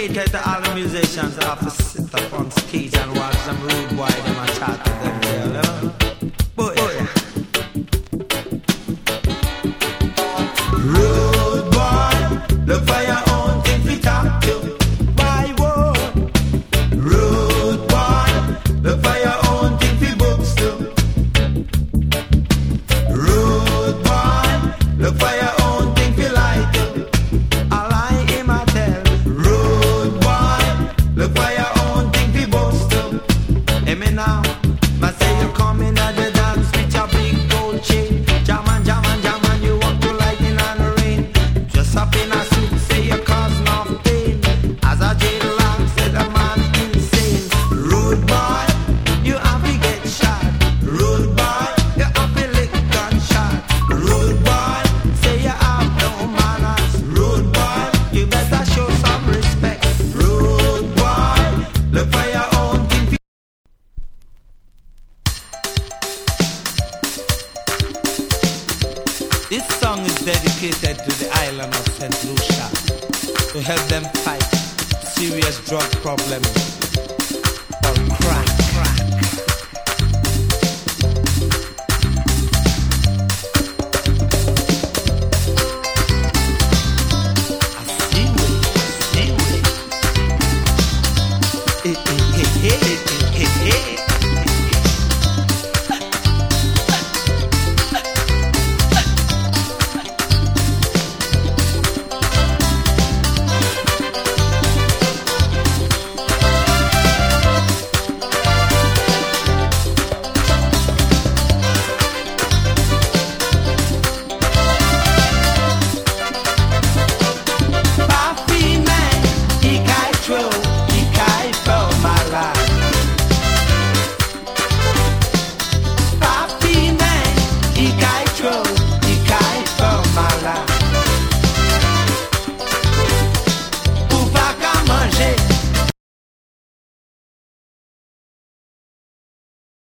dedicated to all the musicians that have to sit up on stage and watch them rude boy them and chat to them there, you know? But yeah. Rude boy, look for your own thing to talk to. Why would? Rude boy, look for your own thing to books to. Rude boy, look for your own thing to like to. I like him I tell. Rude boy, look for your own thing to boast to. Hear me now, I say you come in at the dance with your big gold chain. Jam and jam and jam and you walk to lightning and rain. Just up in a suit, say you cause no pain. As a jail lock, say the man insane. Rude boy, you have to get shot. Rude boy, you have to lick gunshot. Rude boy, say you have no manners. Rude boy, you better show some respect. Rude boy, look for your own thing. This song is dedicated to the island of St. Lucia to help them fight serious drug problems